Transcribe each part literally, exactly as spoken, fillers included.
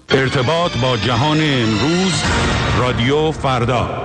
ارتباط با جهان امروز، رادیو فردا.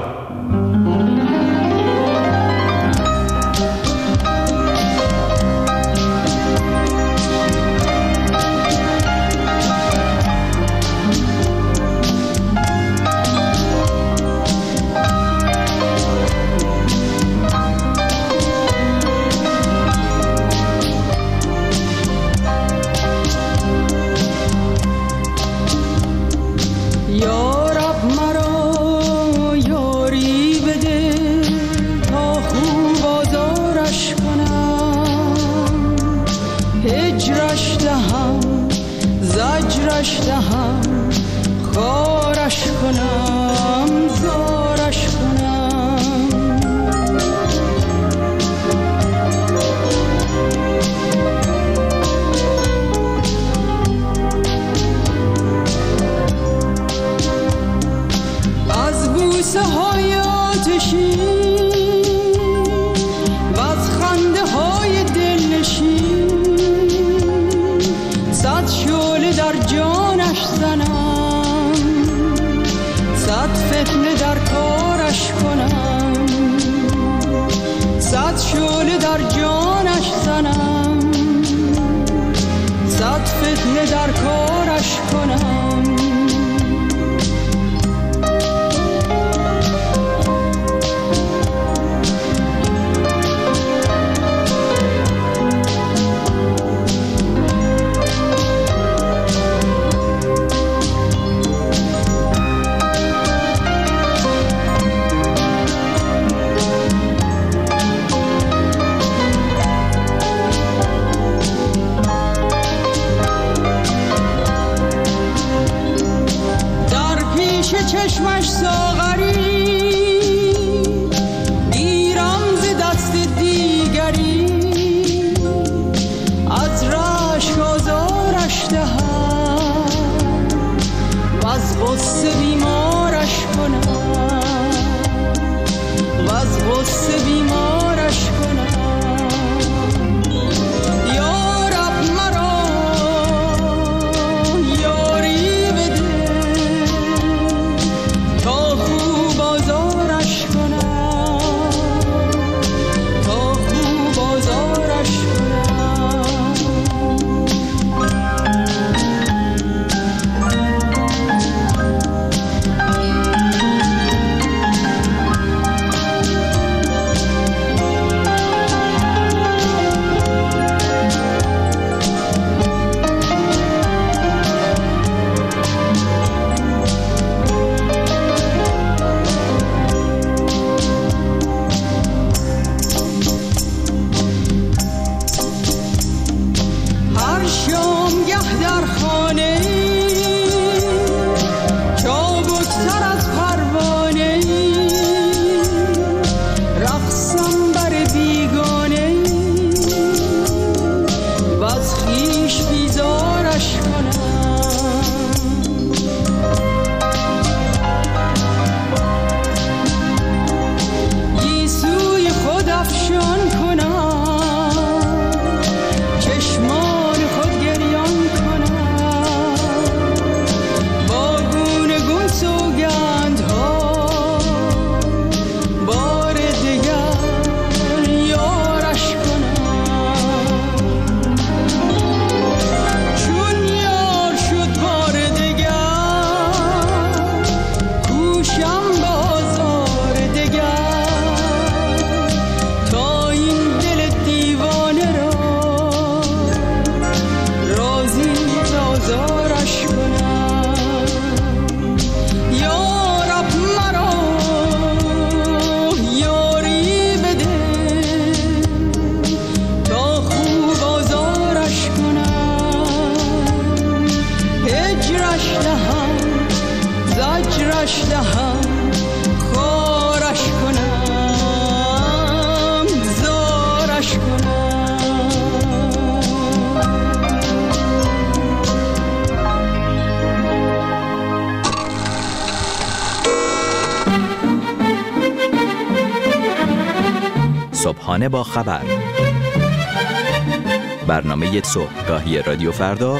صبحانه با خبر، برنامه صبحگاهی رادیو فردا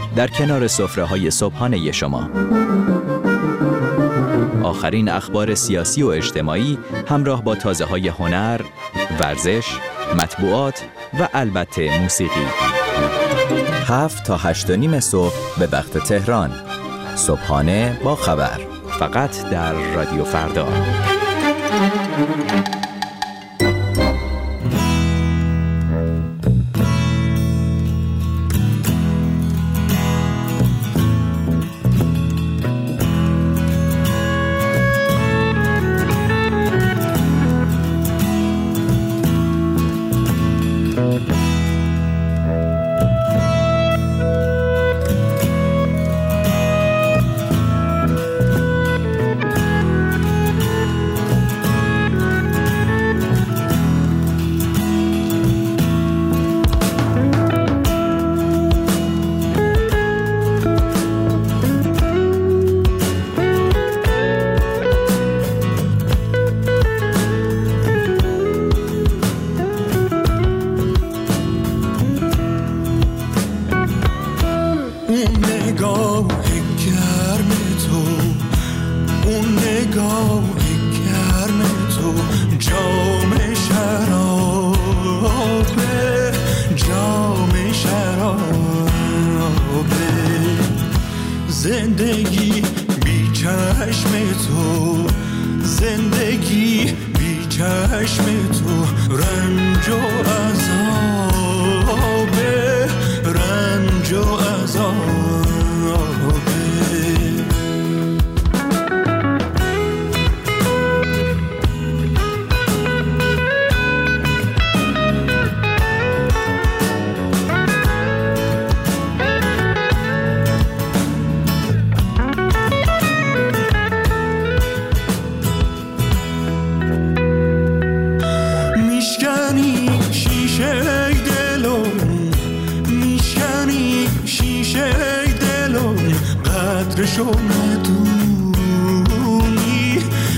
در کنار سفره‌های صبحانه شما. آخرین اخبار سیاسی و اجتماعی همراه با تازه‌های هنر، ورزش، مطبوعات و البته موسیقی. هفت تا هشت و نیم صبح به وقت تهران. صبحانه با خبر. فقط در رادیو فردا. زندگی بی چشم تو، زندگی بی چشم تو، رنج و عذاب، رنج و عذاب. قدرشو ندونی،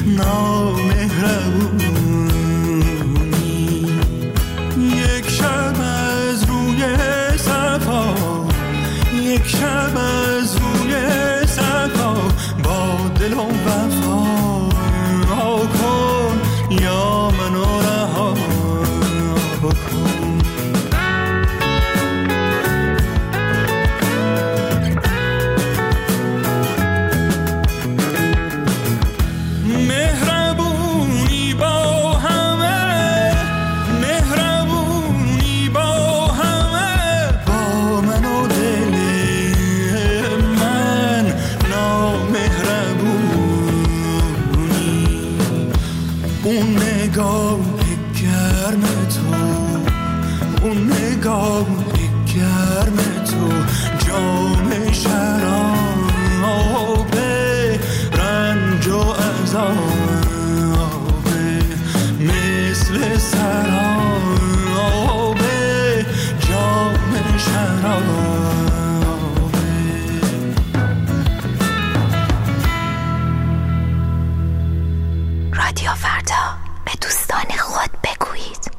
نامهربونی. یک شب از روی صفا، یک شب از روی صفا، با دل و وفا کن یا منو رها کن. اون نگاه گرم تو، اون نگاه گرم تو، جام شراب، رنج و عذاب، مثل سراب، جام شراب. رادیو فردا، به دوستان خود بگویید.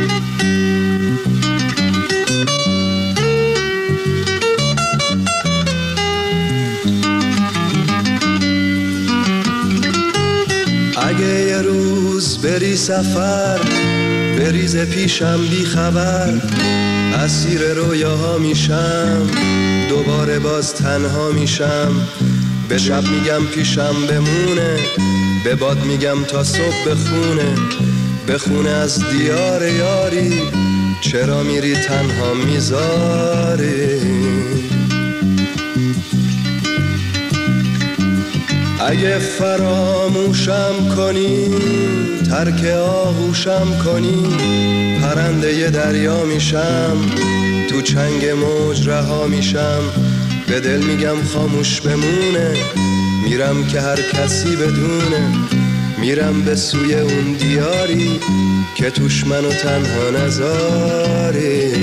اگه یه روز بری سفر، بریز پیشم بی خبر، اسیر رویاها میشم، دوباره باز تنها میشم. به شب میگم پیشم بمونه، به باد میگم تا صبح بخونه، بخونه از دیار یاری، چرا میری تنها میذاری. اگه فراموشم کنی، ترک آغوشم کنی، پرنده ی دریا میشم، تو چنگ موج رها میشم. به دل میگم خاموش بمونه، میرم که هر کسی بدونه، میرم به سوی اون دیاری که توش منو تنها نذاری.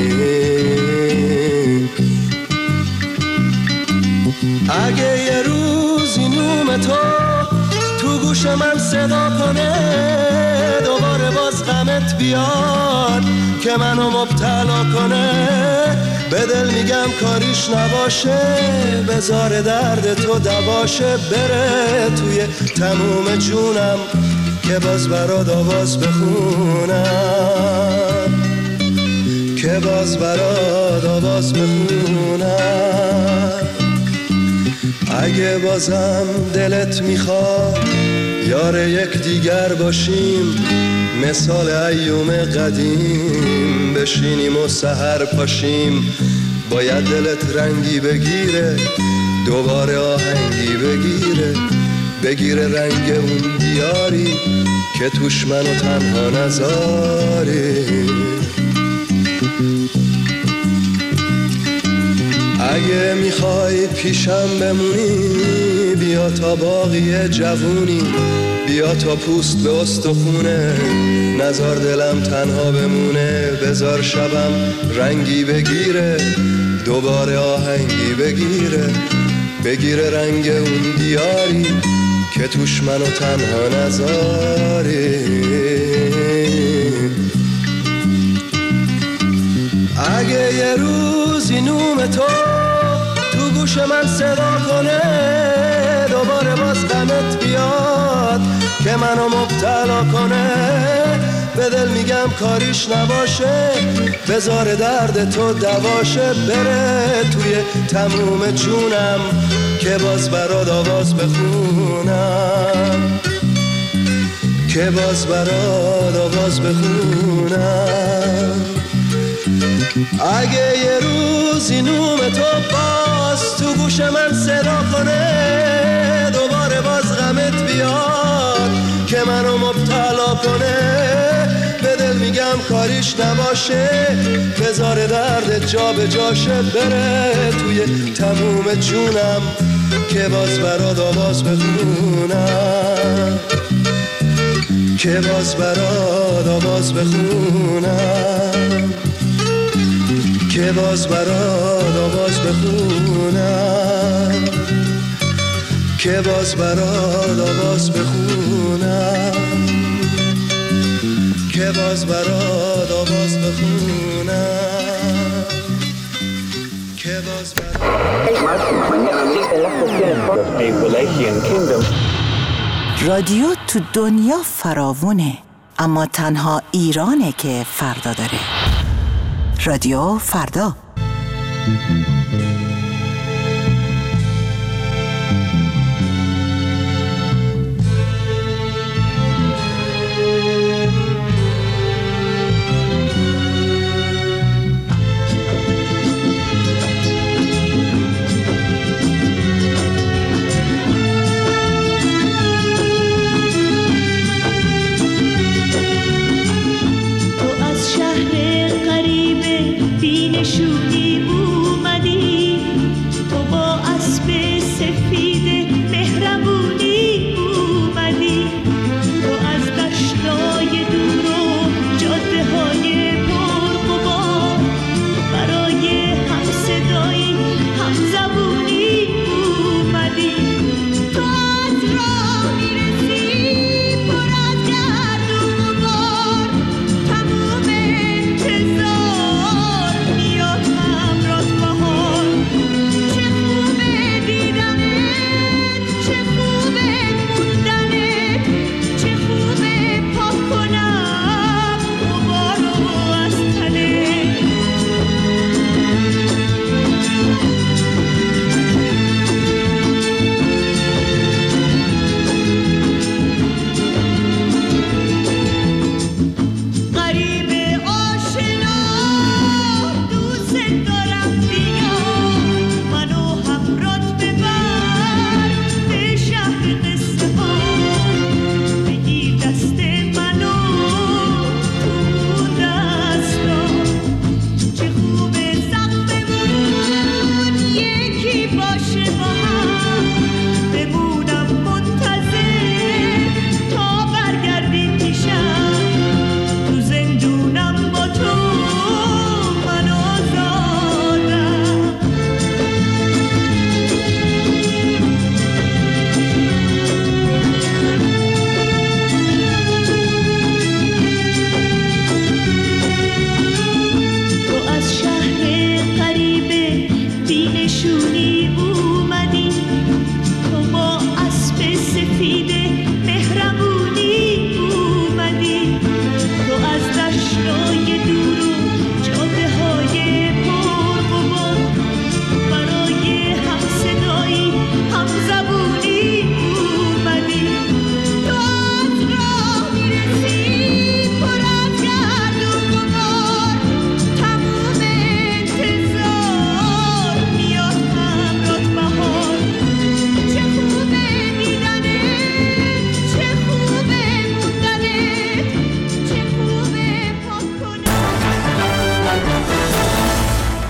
اگه یه روزی نوم تو تو تو گوش من صدا کنه، دوباره باز غمت بیاد که منو مبتلا کنه. به دل میگم کاریش نباشه، بذار درد تو دواشه، بره توی تموم جونم که باز برات آواز بخونم، که باز برات آواز بخونم. اگه بازم دلت میخواد یار یک دیگر باشیم، مثال ایوم قدیم بشینیم و سحر پاشیم. باید دلت رنگی بگیره، دوباره آهنگی بگیره، بگیره رنگ اون دیاری که توش منو تنها نذاری. اگه میخوای پیشم بمونی، بیا تا باقی جوونی، بیا تا پوست به استخونه، نزار دلم تنها بمونه. بذار شبم رنگی بگیره، دوباره آهنگی بگیره، بگیره رنگ اون دیاری که توش منو تنها نذاری. اگه یه روزی نوم تو تو گوش من صدا کنه، دوباره باز غمت بیاد که منو مبتلا کنه. به دل میگم کاریش نباشه، بذار درد تو دواشه، بره توی تموم جونم که باز برات آواز بخونم، که باز برات آواز بخونم. اگه یه روزی نوم تو باز تو گوش من صدا کنه، دوباره باز غمت بیاد که منو مبتلا کنه. به دل میگم کاریش نباشه، بذار درد جا به جاشه، بره توی تموم جونم که باز برات آواز بخونم، که باز برات آواز بخونم، که باز برات آواز بخونم، که باز برات آواز بخونم، که باز برات آواز بخونم، که باز برات. رادیو تو دنیا فراوونه، اما تنها ایرانه که فردا داره. رادیو فردا. نشونی اومدی، تو با اسب سفید مهربونی اومدی، تو از دشتای دور و جاده های پرغبار برای هم صدایی هم زبونی اومدی. تو از راه میرسی پر از گرد و غبار، تموم انتظار میاد همراه بهار. چه خوبه دیدنت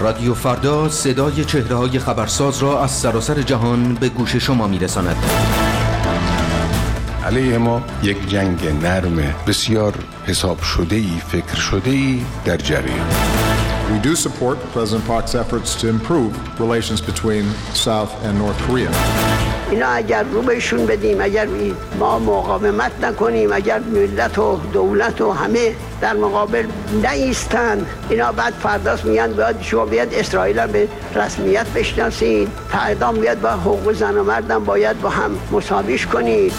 رادیو فردا صدای چهره‌های خبرساز را از سراسر جهان به گوش شما می‌رساند. علیه ما یک جنگ نرم بسیار حساب شده‌ای، فکر شده‌ای در جریان. We do support President Park's efforts to improve relations between South and North Korea. اینا اگر رو بهشون بدیم، اگر ما مقاومت نکنیم، اگر ملت و دولت و همه در مقابل نایستن، اینا بعد فرداست میگن باید شما بیاد اسرائیل هم به رسمیت بشناسید، تعدام بیاد با حقوق زن و مردم باید با هم مساویش کنید.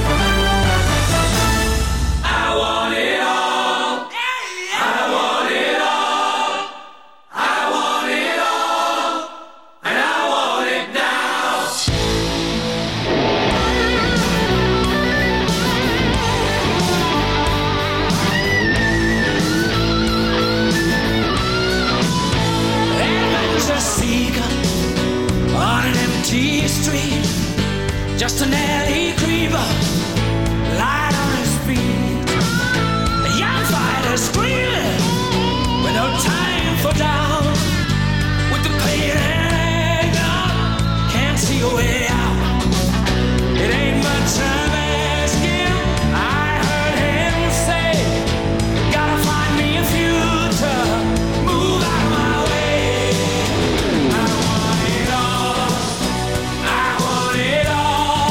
Just an alley creeper, light on his feet. A young fighter screaming with no time for down. With the pain hanging up, can't see a way out. It ain't much I'm asking. I heard him say, gotta find me a future, move out of my way. I want it all, I want it all.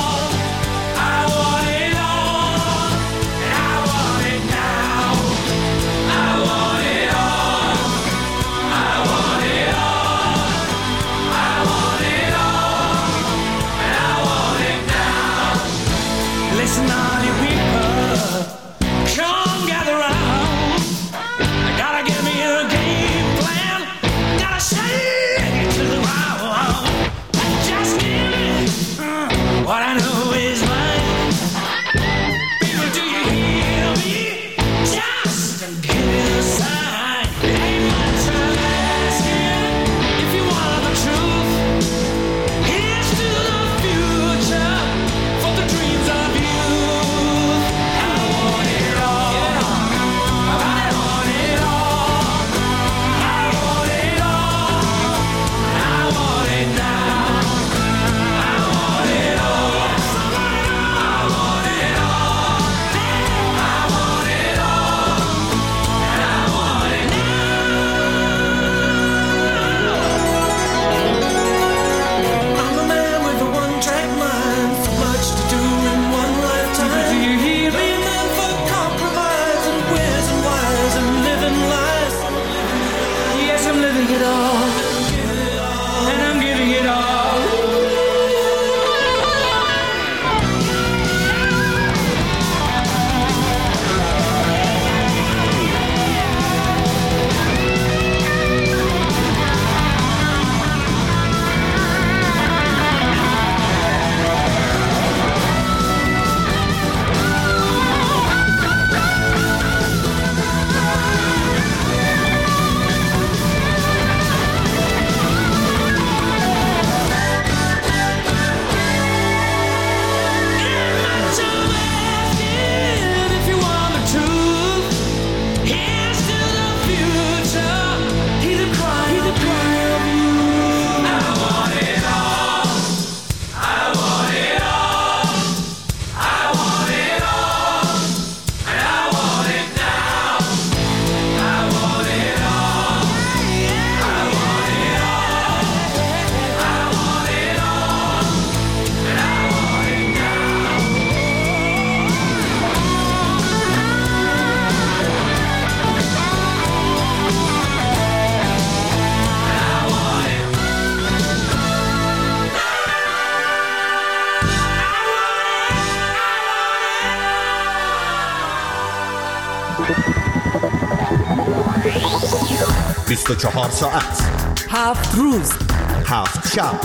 بیست و چهار ساعت، هفت روز، هفت شب،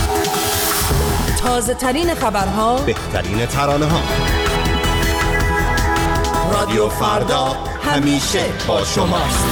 تازه ترین خبرها، بهترین ترانه ها. رادیو فردا همیشه با شماست.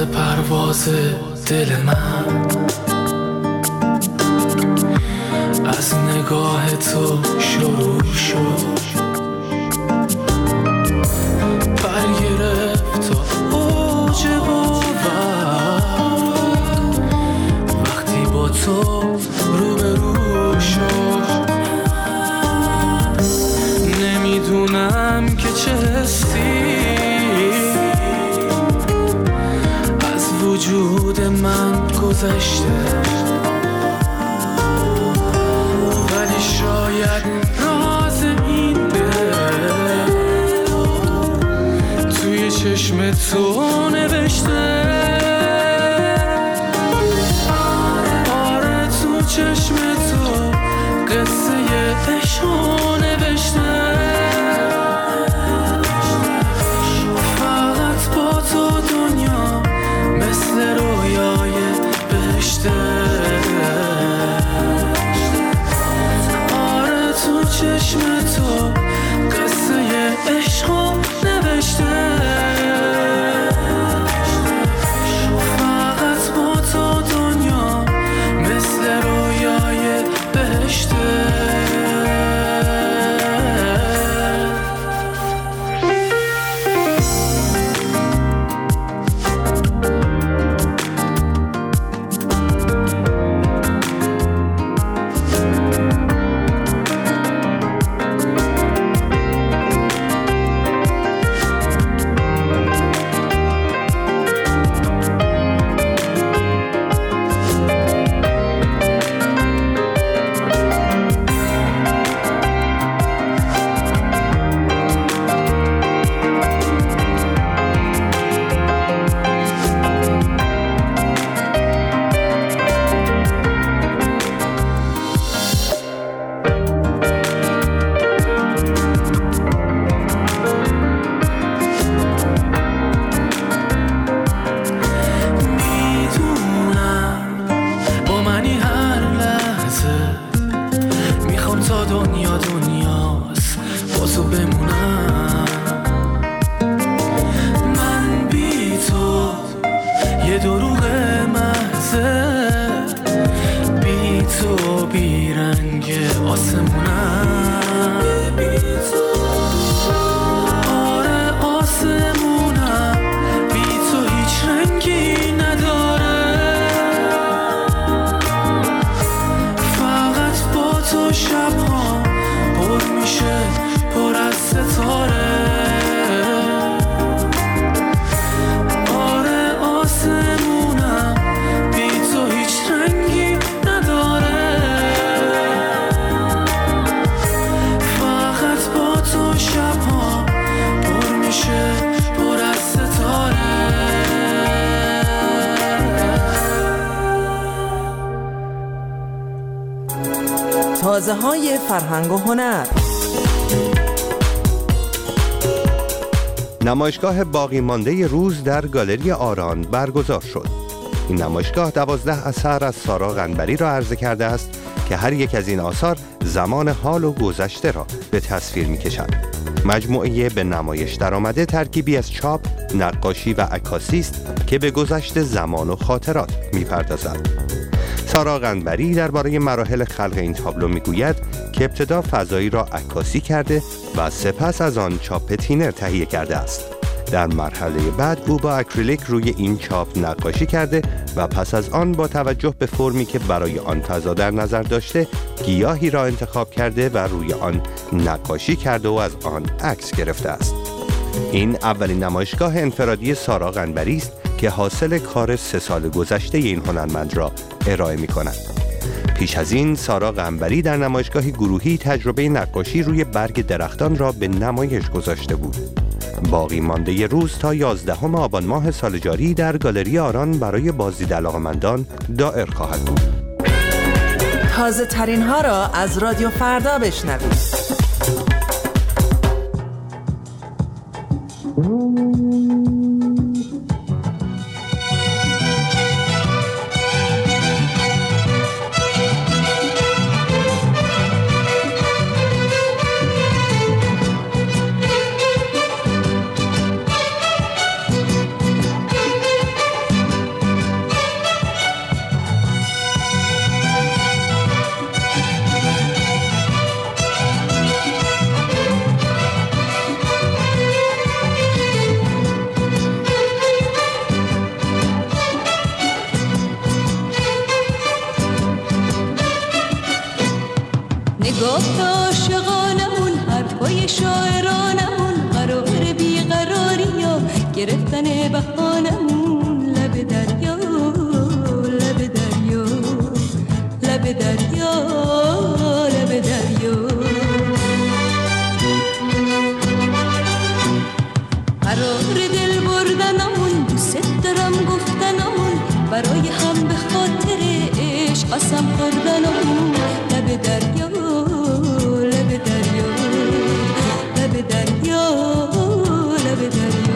پرواز دل من از نگاه تو شروع شد، برگرفت تا اوج باور وقتی با تو روبرو شد. نمیدونم که چه حسی از وجود من گذشته، ولی شاید راز این دل توی چشم تو نوشته. آره تو چشم تو قصه عشقو نوشته. فقط با تو دنیا مثل رویای بهشته. آره تو چشم تو قصه عشقو نوشته. فقط با تو دنیا مثل رویای بهشته. تازه های فرهنگ و هنر. نمایشگاه باقی مانده روز در گالری آران برگزار شد. این نمایشگاه دوازده اثر از سارا قنبری را عرضه کرده است که هر یک از این آثار زمان حال و گذشته را به تصویر می کشند. مجموعه به نمایش درآمده ترکیبی از چاپ، نقاشی و عکاسی است که به گذشته زمان و خاطرات می پردازد. سارا قنبری درباره مراحل خلق این تابلو میگوید که ابتدا فضایی را عکاسی کرده و سپس از آن چاپ تینر تهیه کرده است. در مرحله بعد او با اکریلیک روی این چاپ نقاشی کرده و پس از آن با توجه به فرمی که برای آن فضا در نظر داشته گیاهی را انتخاب کرده و روی آن نقاشی کرده و از آن عکس گرفته است. این اولین نمایشگاه انفرادی سارا قنبری است که حاصل کار سه سال گذشته این هنرمند را ارائه می کند. پیش از این سارا قنبری در نمایشگاه گروهی تجربه نقاشی روی برگ درختان را به نمایش گذاشته بود. باقی مانده روز تا یازدهم آبان ماه سال جاری در گالری آران برای بازدید علاقه‌مندان دائر خواهد بود. تازه ترین ها را از رادیو فردا بشنوید. گرفتن بهانمون لب دریا لب دریا لب دریا لب دریا قرار دل بردنمون دوست دارم گفتنمون برای هم به خاطر عشق قسم خوردنمون لب دریا لب دریا لب دریا لب دریا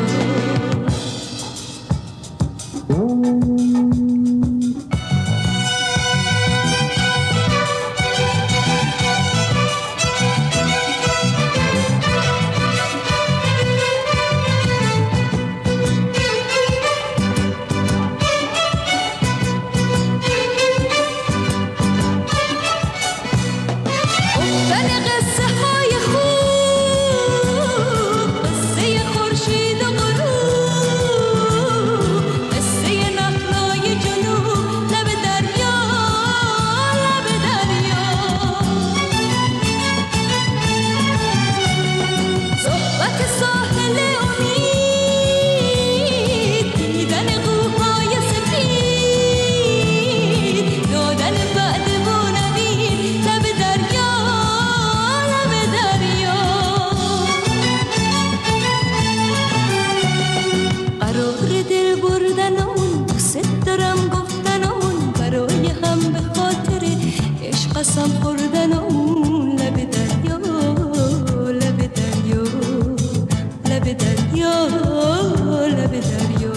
قسم خوردنمون لب دریا لب دریا لب دریا لب دریا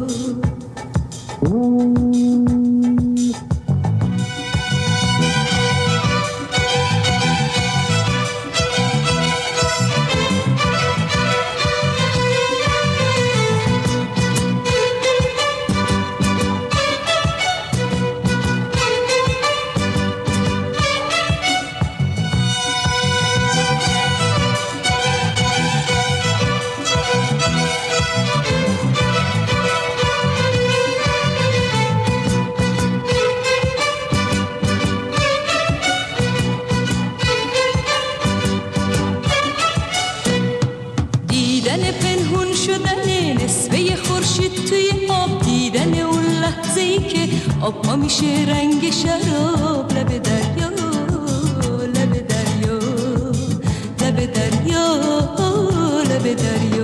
آب ما میشه رنگ شراب لب دریا لب دریا لب دریا لب دریا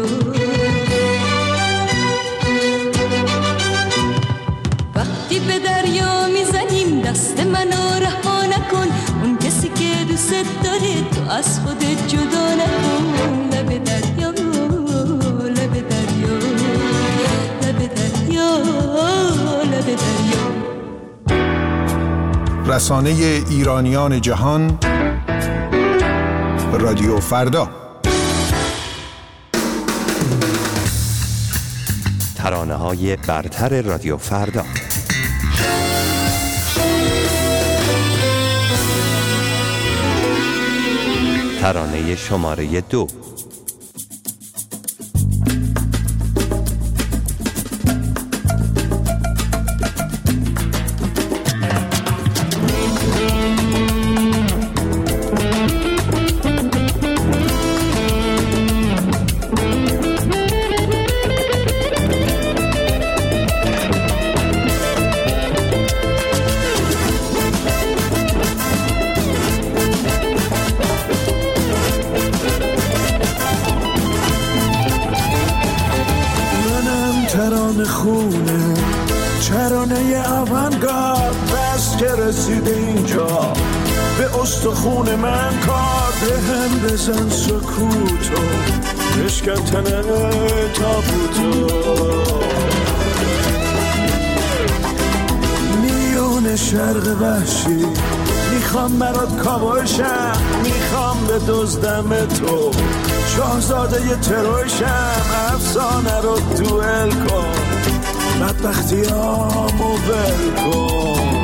وقتی به دریا میزنیم دست منو رها نکن اون کسی که دوست داره تو از خودت جدا نکن لب دریا لب دریا لب دریا لب دریا رسانه ایرانیان جهان رادیو فردا ترانه‌های برتر رادیو فردا ترانه شماره دو خونه چرانه اوانگارد بس که رسیده اینجا به استخون من کار به هم بزن سکوتو بشکن تنه تابوتو میون شرق وحشی میخوام برات کابوشم میخوام به دزدم تو شاهزاده ی تروشم افسانه رو دوئل کن بدبختی هامو ول کن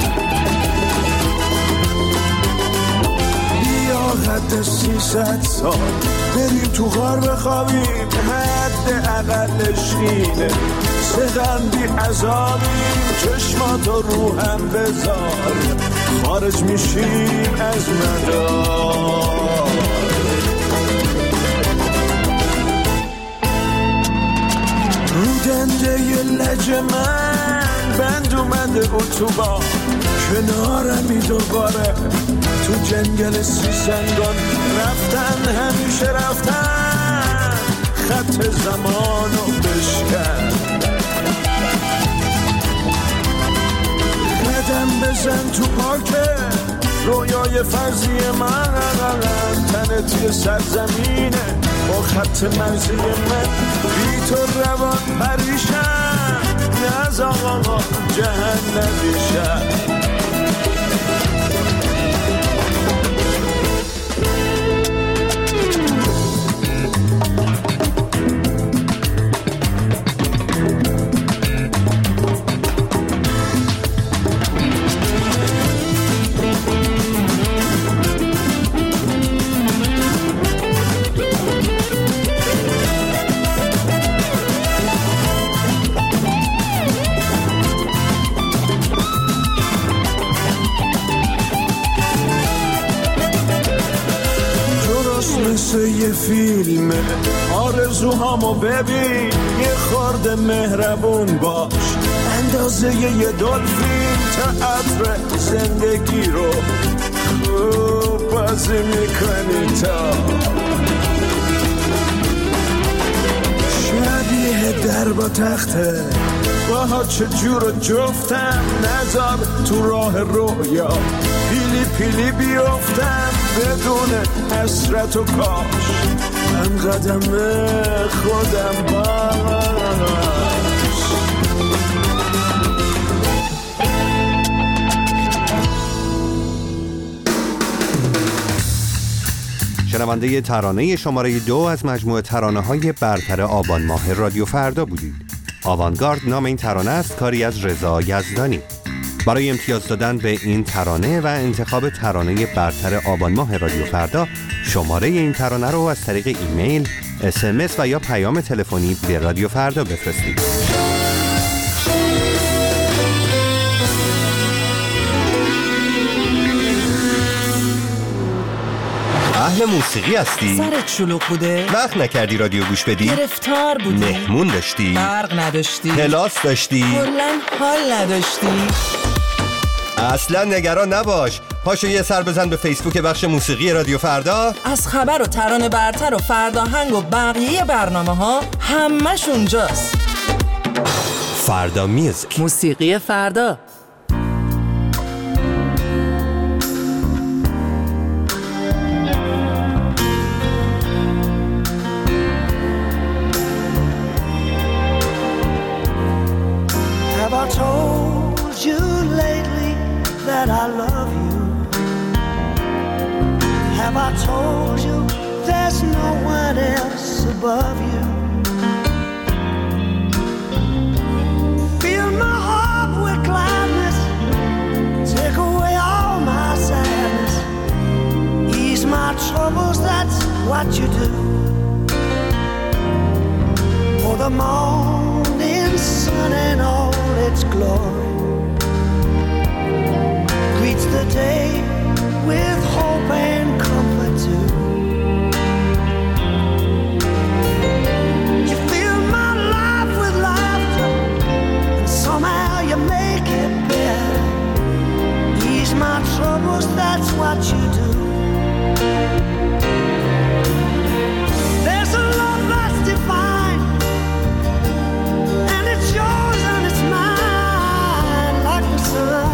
بیا حد سیصد سال بریم تو غار بخوابیم حد اقلش اینه سقن بی عذابیم چشماتو رو هم بذار خارج میشیم از مدار رو راننده لج من بند اومده اتوبان کنارمی دوباره تو جنگل سیسنگان رفتن همیشه رفتن خط زمانو بشکن قدم بزن تو پارکه رویای فرضی من تنه توی سرزمینه با خط مرزی من بی تو روان پریشم نه از آقا جهنمی شد یه فیلمه آرزوهامو ببین یه خورده مهربون باش اندازه یه دلفین تئاتر زندگی رو خوب بازی میکنی تا شبیه در با تخته باها چجور جفتم نذار تو راه رویا پیلی پیلی بیفتم بدون حسرت و کاش من قدم خودم باش شنونده ترانه شماره دو از مجموعه ترانه های برتر آبان ماه رادیو فردا بودید. آوانگارد نام این ترانه است، کاری از رضا یزدانی. برای امتیاز دادن به این ترانه و انتخاب ترانه برتر آبان ماه رادیو فردا شماره این ترانه رو از طریق ایمیل، اس ام اس و یا پیام تلفنی به رادیو فردا بفرستید. اهل موسیقی هستی؟ سرت شلوغ بوده؟ وقت نکردی رادیو گوش بدی؟ گرفتار بودی؟ مهمون داشتی؟ برق نداشتی؟ کلاس داشتی؟ کلاً حال نداشتی؟ اصلا نگران نباش، پاشو یه سر بزن به فیسبوک بخش موسیقی رادیو فردا. از خبر و ترانه برتر و فرداهنگ و بقیه برنامه ها همش اونجاست. فردا میوزیک، موسیقی فردا. That I love you. Have I told you there's no one else above you? Fill my heart with gladness, take away all my sadness, ease my troubles, that's what you do. For the morning sun and all its glory greets the day with hope and comfort too. You fill my life with laughter, and somehow you make it better. Ease my troubles, that's what you do. There's a love that's divine, and it's yours and it's mine, like the sun.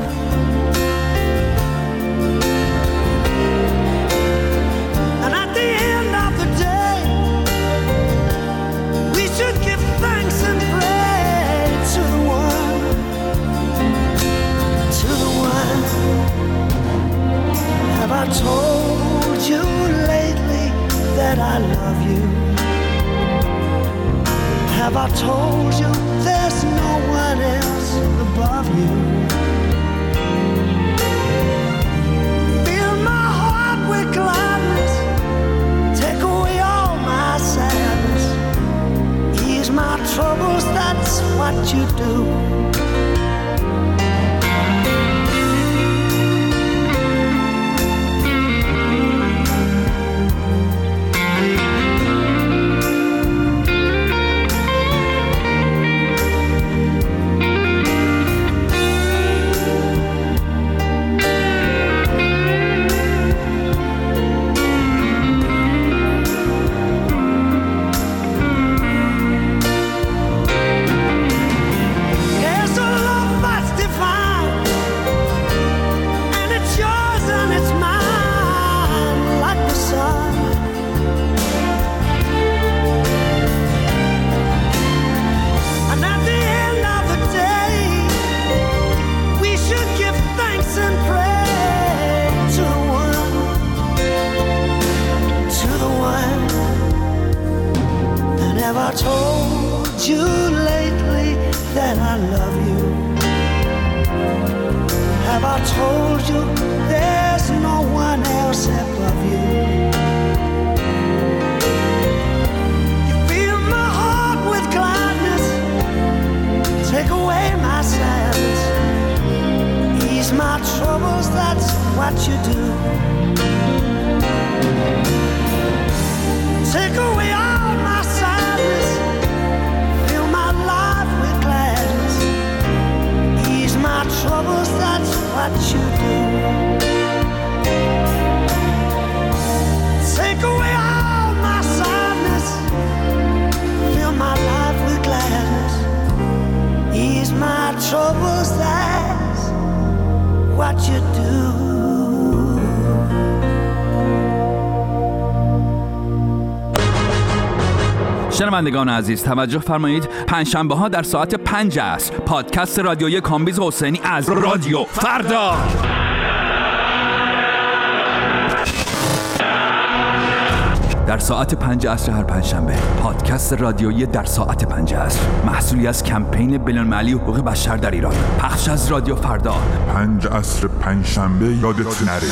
I told you lately that I love you. Have I told you there's no one else above you? Fill my heart with gladness, take away all my sadness, ease my troubles, that's what you do. I told you lately that I love you? Have I told you there's no one else above you? You fill my heart with gladness, take away my sadness, ease my troubles, that's what you do. Take away all my sadness, fill my life with gladness, ease my troubles, that's what you do. Take away all my sadness, fill my life with gladness, ease my troubles, that's what you do. شنوندگان عزیز توجه فرمایید، پنجشنبه ها در ساعت پنج عصر پادکست رادیویی کامبیز حسینی از رادیو فردا. در ساعت پنج عصر هر پنجشنبه پادکست رادیویی در ساعت پنج عصر، محصولی از کمپین بین‌المللی حقوق بشر در ایران، پخش از رادیو فردا. پنج عصر پنجشنبه یادت نره.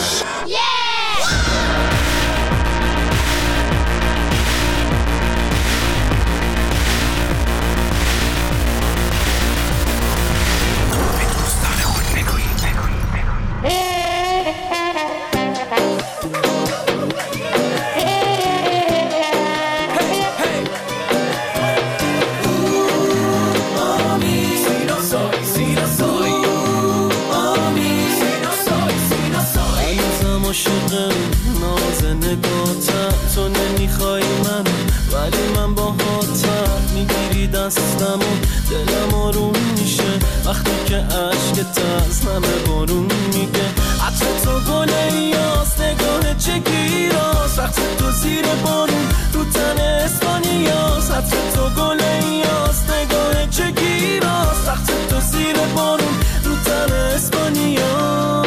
دلم آروم میشه وقتی که عشقت از همه بارون میگه. عطر تو گل ایاس، نگاه چه گیراس، وقتی تو زیر بارون رو تن اسپانیاس. عطر تو گل ایاس، نگاه چه گیراس، وقتی تو زیر بارون رو تن اسپانیاس.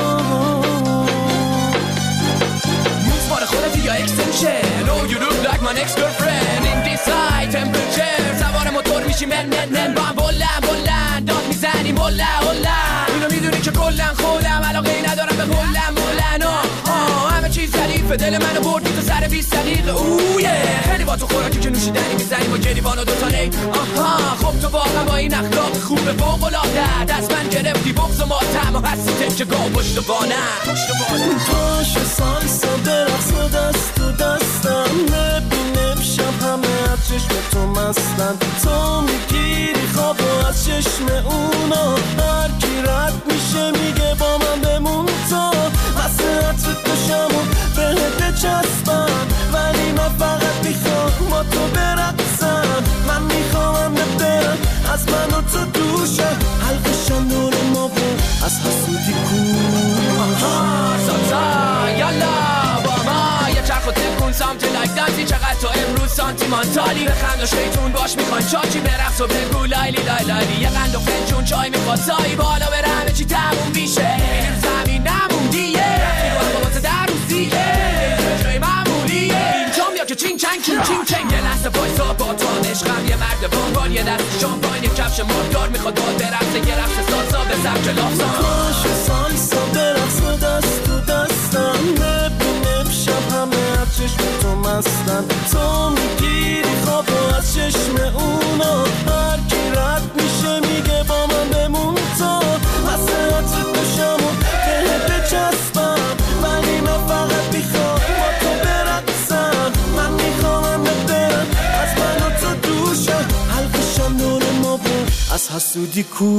مال خودتی یا اکستنشن؟ Oh you look like my next girlfriend in this high temperature. سوار موتور میشی من من من با هم بلند بلند داد میزنیم هلا هلا. اینو میدونی که کلن خودم علاقه ای ندارم به هلن بلن. آه همه چیز ظریفه، دل منو بردی تو سر بیست دقیقه. اوه خیلی با تو خوراکی که نوشیدنی میزنیم با گریبان و دوتا نی. آها خب تو واقعا با این اخلاق خوبه فوق العاده، دست من گرفتی بغض و ماتم و هستی تکه گاه پشت وانم پشت وانم. پاش سالسا برقص و دست تو دستم، ببینم شب همه از چشم تو مستن. تو میگیری خواب و از چشم اونا، هر کی رد میشه میگه با من بمون. تو مسئلت دوشم و بهت چسبم، ولی من فقط میخوام با تو برقصم. من میخوام برم از من و تو دوشم، حلقشم دور ما بود از حسودی کوش. سالسا یالا با ما یه چرخ و تکون سامتی لایک دانسی. چقدر تو امروز سانتیمانتالی، بخند و شیطون باش میخواین چاچی، برقص و بگو لایلی لای لایلی. یه قند و فنجون چای میخواد سایی بالا بره همه چی تموم میشه. میریم زمین نموندیه رفتی رو هم بابات در روزیه جای معمولیه. اینجا میا که چین چنگ چین چین چنگ. یه لحظه بایستا با تو عشقم، یه مرد بانبان، یه دست شامپاین، یه کفش ماردار میخواد باد برقصه. یه رقص سالسا به سبک لافزان. پاش سالسا برقص و دست تو دستم، ببینم شب همه از چشم تو مستن. تو میگیری خواب و از چشم اونا، هر کی رد میشه میگه با من بمون. تو مسئلت دوشم و بهت چسبم، ولی من فقط میخوام با تو برقصم. من میخوام برم از من و تو دوشم، حلقشم دور ما بود از حسودی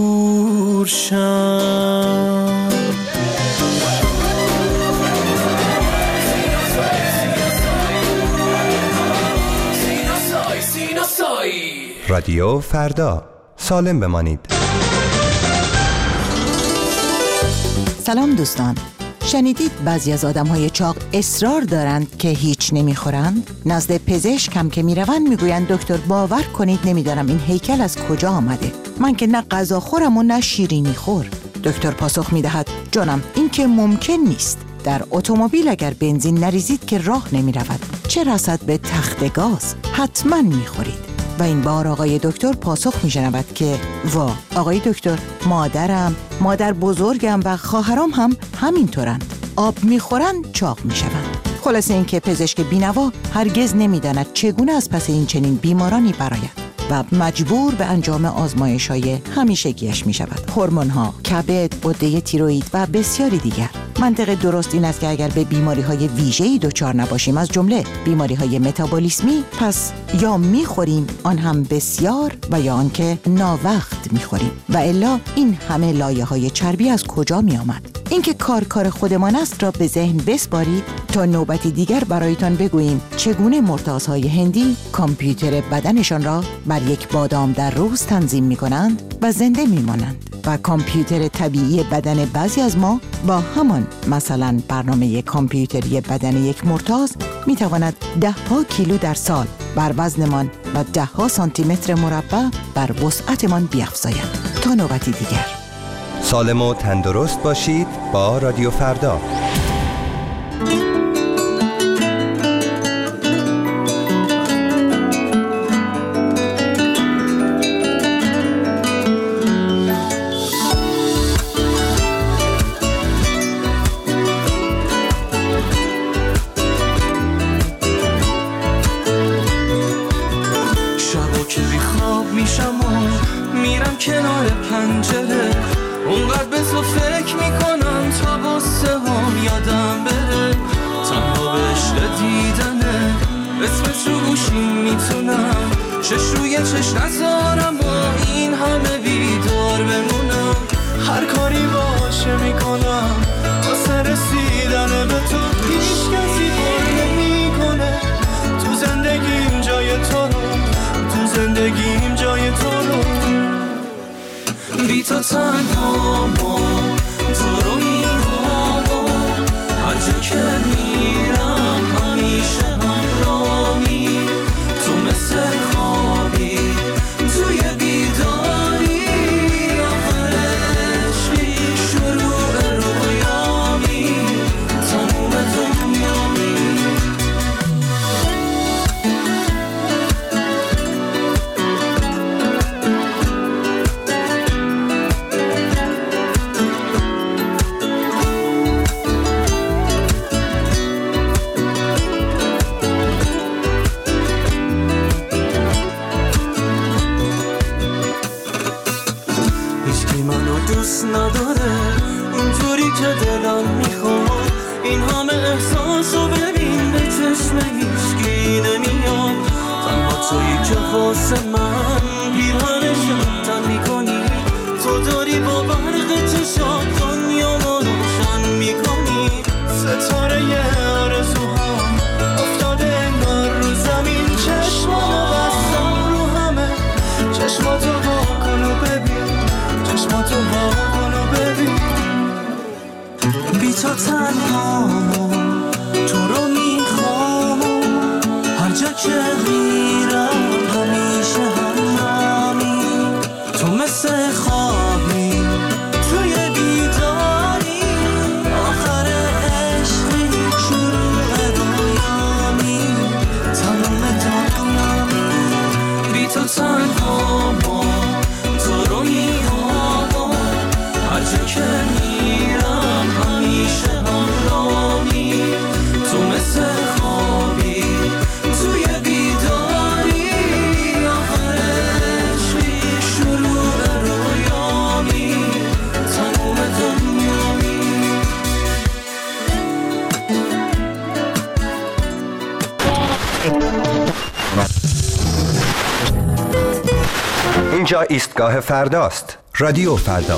کورشم. رادیو فردا، سالم بمانید. سلام دوستان، شنیدید بعضی از آدم‌های چاق اصرار دارند که هیچ نمیخورند؟ نزد پزشک هم که میروند میگویند دکتر باور کنید نمیدانم این هیکل از کجا آمده، من که نه غذا خورم و نه شیرینی خور. دکتر پاسخ میدهد جانم این که ممکن نیست. در اتومبیل اگر بنزین نریزید که راه نمیرود، چه رسد به تخت گاز؟ حتما میخورید. و این بار آقای دکتر پاسخ میشنود که وا آقای دکتر، مادرم، مادر بزرگم و خواهرام هم همینطورند. آب میخورند چاق میشوند. خلاصه این که پزشک بینوا هرگز نمیداند چگونه از پس این چنین بیمارانی براید و مجبور به انجام آزمایش‌های همیشگیش می‌شود. هورمون‌ها، کبد، غده تیروئید و بسیاری دیگر. منطق درست این است که اگر به بیماری‌های ویژه‌ای دچار نباشیم، از جمله بیماری‌های متابولیسمی، پس یا می‌خوریم آن هم بسیار و یا آنکه ناوقت می‌خوریم و الا این همه لایه‌های چربی از کجا می‌آمد؟ اینکه کار کار خودمان است را به ذهن بسپارید تا نوبتی دیگر برایتان بگوییم چگونه مرتازهای هندی کامپیوتر بدنشان را بر یک بادام در روز تنظیم می کنند و زنده می مانند و کامپیوتر طبیعی بدن بعضی از ما با همان مثلا برنامه کامپیوتری بدن یک مرتاز می تواند ده ها کیلو در سال بر وزنمان و ده ها سانتی متر مربع بر وسعتمان بیفزاید. تا نوبتی دیگر، سالم و تندرست باشید با رادیو فردا. شبا که بیخواب میشم و میرم کنار پنجره، اونقدر به تو فکر میکنم تا واسه هم یادم بره، تنها به عشق دیدنه اسمت رو گوشیم میتونم چش روی چش نذارم با این همه بیدار بمونم، هر کاری باشه میکنم واسه رسیدن به تو، هیچ کسی بار نمیکنه تو زندگیم جای تو رو، تو زندگیم جای تو رو، بی تو تنها ما تو رو میخوام و هر جا که میرم همیشه همراهی، تو مثل خوابی توی بیداری، آخر عشقی شروع رویامی، تموم دنیامی. دوست نداره اونطوری که دلم میخواد، این همه احساس رو ببین به چشم هیچکی نمیاد، تنها تویی که واسه من پیرهنشم تن میکنی، تو داری با برق چشات دنیا ما روشن میکنی، ستاره یه آرزوهام افتاده انگار رو زمین، چشمانو بستم رو همه، چشماتو وا کن و ببین، چشماتو وا کن و ببین، بی تو تنها تو رو میخوام، هر جا که میرم همیشه همراهی، تو مثل خوابی توی بیداری، آخر عشقی شروع رویامی، تموم دنیامی، بی تو تنها تو رو میخوام، هر جا که میرم همیشه همراهی، تو مثل خوابی توی بیداری، آخر عشقی شروع رویامی، تموم دنیامی. اینجا ایستگاه فرداست. رادیو فردا.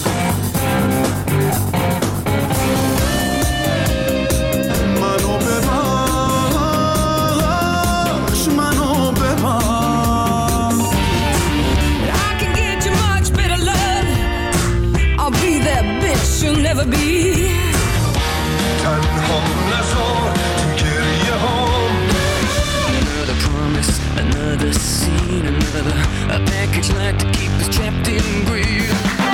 منو ببخش، منو ببخش. I can get you much better love. I'll be that bitch you'll never be. تنها نذار تو گریه هام. Another promise, another scene, another a package like to keep us trapped in greed.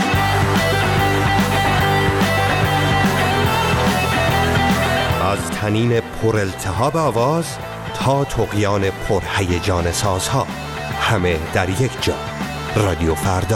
از تنین پر التهاب آواز تا طغیان پر هیجان سازها، همه در یک جا. رادیو فردا.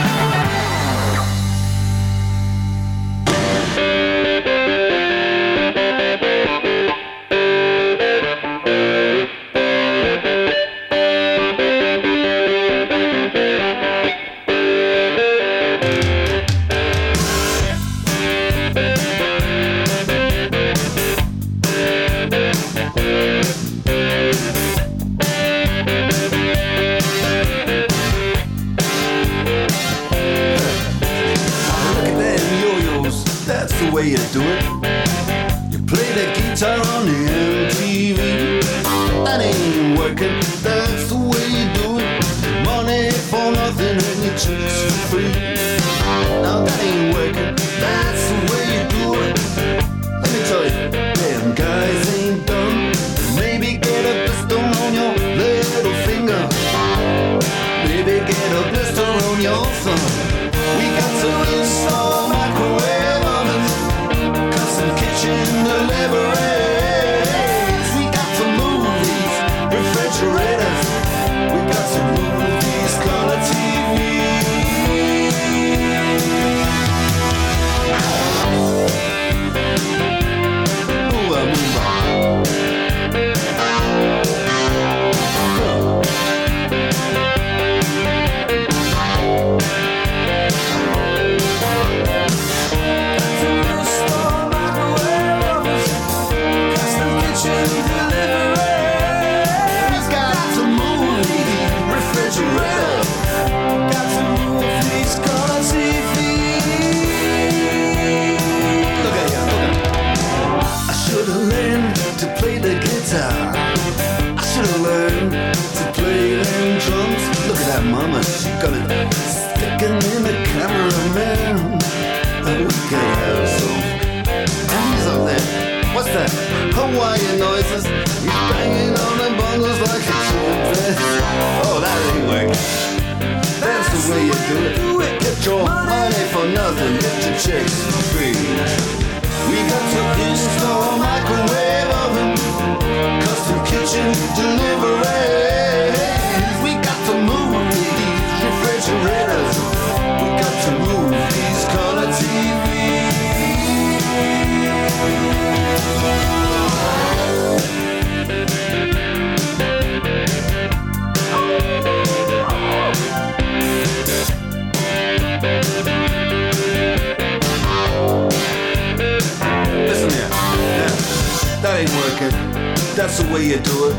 That's the way you do it.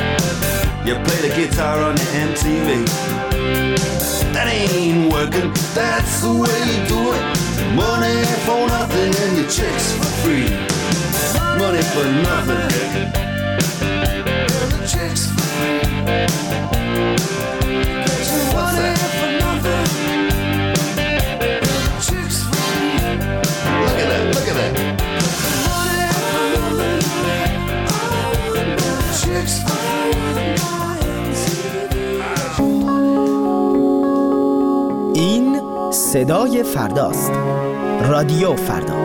You play the guitar on the M T V. That ain't working. That's the way you do it. Money for nothing and your chicks for free. Money for nothing. The chicks for free. What's that? For nothing. The chicks for free. Look at that. Look at that. این صدای فرداست. رادیو فردا.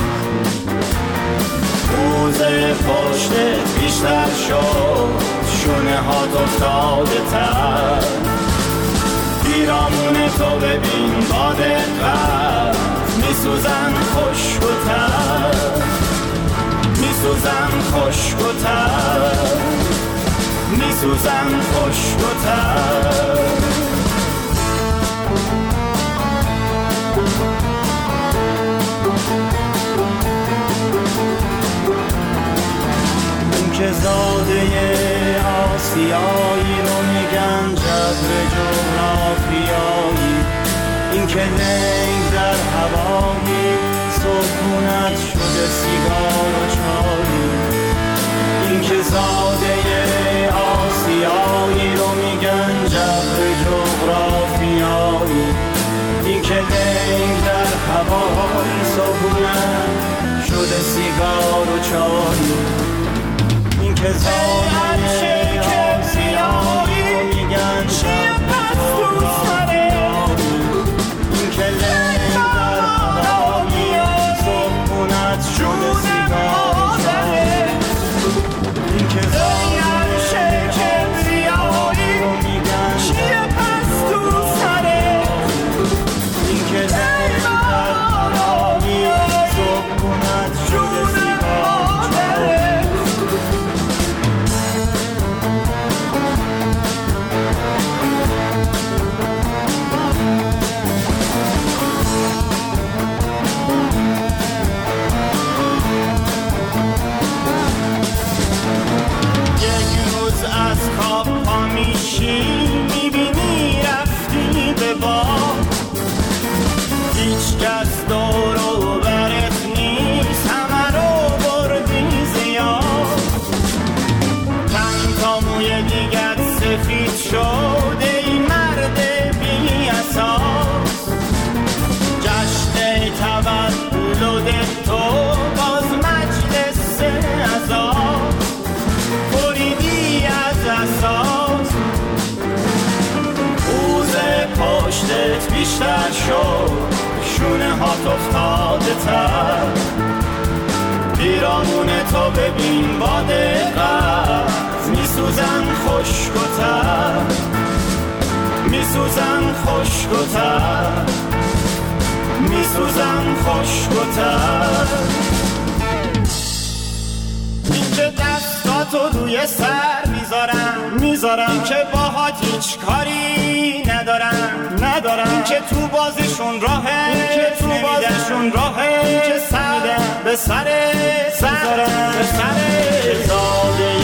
پشت بیشتر شد شونه هات افتاده تر پیرامون تو ببین با دقت میسوزن خشک و تر میسوزن خشک و تر میسوزن خشک و تر اون که زاده آسیایی رو میگن جبر جغرافیایی این که ننگ در هوایی سکونت شده سیگار و چایی این که زاده آسیایی رو میگن جبر جغرافیایی این که ننگ در هوایی سکونت شده سیگار و چایی این که زاده آسیایی رو میگن جبر جغرافیایی این که ننگ در هوایی سکونت شده سیگار و چایی این که زاده کبریایی رو میگن چیه پس تو سره این که ننگ در هوایی سکونت شده سیگار و چایی از خواب پا میشی میبینی رفتی به باد هیچ کس دور و برت نیست همه رو بردی زیاد چند تا موی دیگت سفید شده ای مرد بی اساس جشن تولد تو باز مجلس عزاز بریدی از اساس روز پشتت بیشتر شد شونه هات افتاده تر پیرامون تو ببین با دقت میسوزن خشک و تر میسوزن خشک و تر میسوزن خشک و تر این که دستاتو روی سر میذارم میذارم که باهات هیچ کاری ندارم ندارم این که تو بازشون راهه این که تو بازشون راهه این که سر به سر سر به سر زاده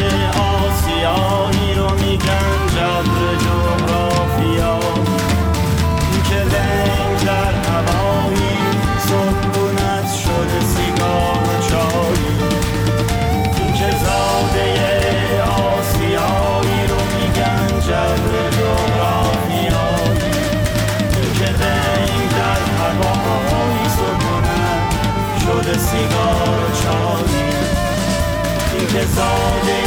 آسیایی رو میگن جبر جغرافیا این که رنگ در هوایی سکونت شده سیگار و چایی این که زاده آسیایی رو میگن جبر جغرافیایی این که رنگ در هوایی سکونت شده سیگار و چایی این که زاده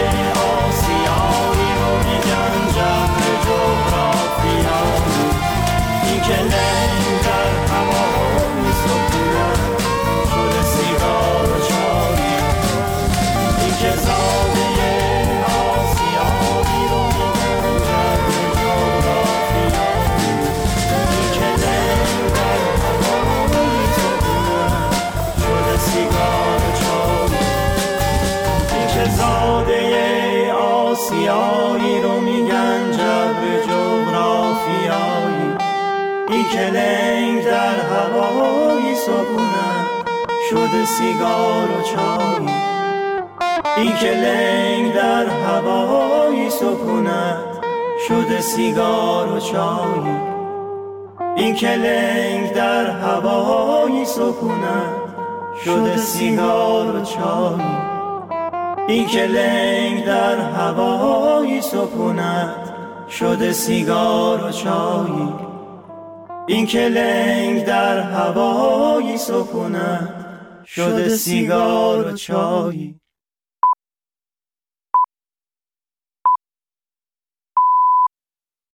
آسیایی رو میگن جبر جغرافیایی این که رنگ در هوایی سکونت شده سیگار و چایی این که زاده آسیایی رو میگن جبر جغرافیایی این که رنگ در هوایی سکونت شده سیگار و چایی این که زاده آسیایی رو میگن جبر جغرافیایی این که رنگ در هوایی سکونت شده سیگار و چایی این که لنگ در هوایی سکونت شده سیگار و چایی این که لنگ در هوایی سکونت شده سیگار و چایی این که لنگ در هوایی سکونت شده سیگار و چایی این که لنگ در هوایی سکونت شده سیگار و چایی